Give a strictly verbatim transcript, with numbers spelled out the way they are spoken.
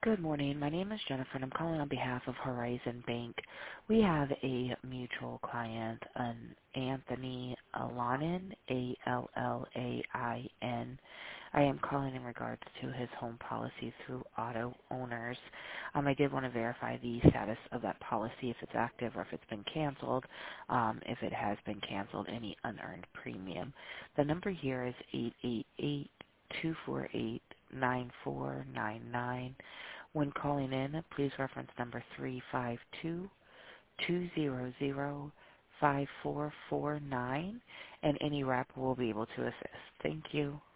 Good morning. My name is Jennifer, and I'm calling on behalf of Horizon Bank. We have a mutual client, an Anthony Allain, A L L A I N. I am calling in regards to his home policy through Auto Owners. Um, I did want to verify the status of that policy, if it's active or if it's been canceled. Um, if it has been canceled, any unearned premium. The number here is eight eight eight, two four eight, nine four nine nine. When calling in, please reference number three five two, two zero zero, five four four nine, and any rep will be able to assist. Thank you.